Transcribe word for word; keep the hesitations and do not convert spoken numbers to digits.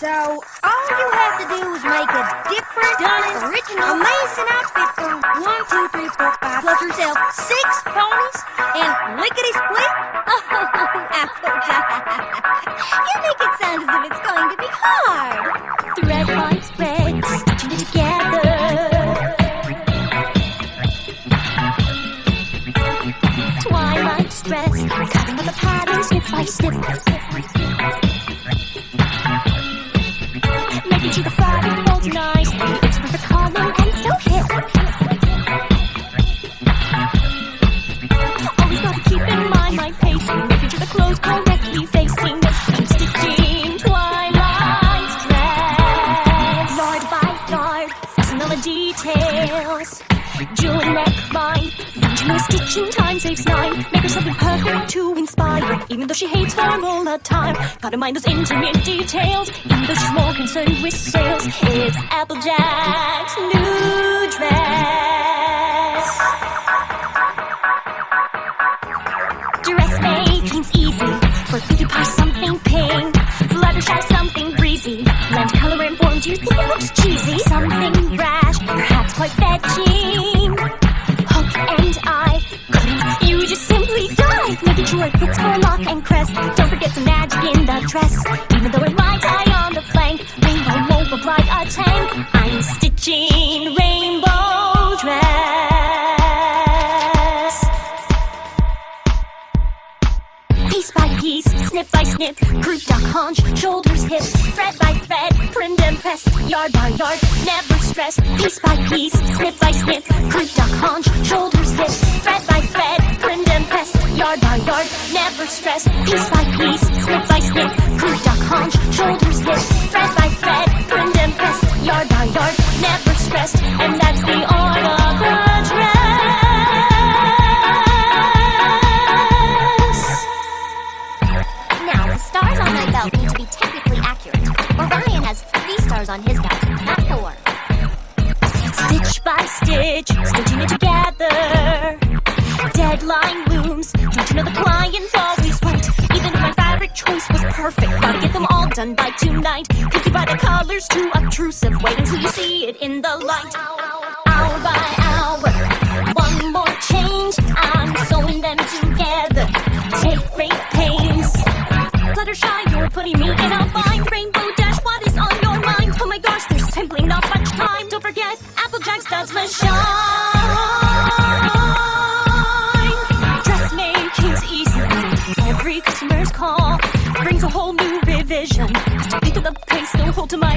So, all you have to do is make a different, stunning, original, amazing outfit for one, two, three, four, five, plus yourself six ponies and lickety-split. Oh, Applejack. You make it sound as if it's going to be hard. Thread line spread, stitching it together. Twilight stress, cutting up the pattern snip by snip. Making sure the fabric folds nicely. It's perfect color and so hip. Always gotta keep in mind my pacing, making sure the clothes correctly facing. Keep stitching twilight stress. Yard by yard, fasten all the details. Jewel neckline, regional stitching time saves nine. Make her something perfect to inspire, even though she hates form all the time. Gotta mind those intimate details, even though she's more concerned with sales. It's Applejack's new dress. Dressmaking's easy, for cutie pie something pink, Fluttershy something breezy, blend color and form. Do you think it looks cheesy? Something brash, perhaps quite fetching. Hook and eye, couldn't you just simply die? Making sure it fits for lock and crest. Don't forget some magic in the dress, even though it might tie on the flank. Rainbow won't look like a tank. I'm stitching rainbow dress. Piece by piece, snip by snip, group duck haunch, shoulders hip, thread by thread, trimmed and pressed, yard by yard, never stress. Piece by piece, snip by snip, group duck haunch, shoulders hip, thread by thread, trimmed and pressed, yard by yard, never stress. Piece by piece, snip by snip, group duck haunch, shoulders hip, thread by thread, trimmed and pressed, yard by yard, never stressed. And that's the art of the dress. Now, the stars on my belt need to be technically accurate. Orion has three stars on his belt, not four. Stitch by stitch, stitching it together. Deadline looms, don't you know the client's always right? Even if my fabric choice was perfect, gotta get them all done by tonight. Picky by the colors, too obtrusive. Wait until you see it in the light. Hour by hour, one more change. I'm sewing them together. Take great pains. Fluttershy, you're putting me in a bind. Rainbow Dash, what is on your mind? Oh my gosh, there's simply not much time. Don't forget, Applejack's does my shine. Dressmaking's easy. Every customer's call brings a whole new revision. Pick up the pace, don't hold to my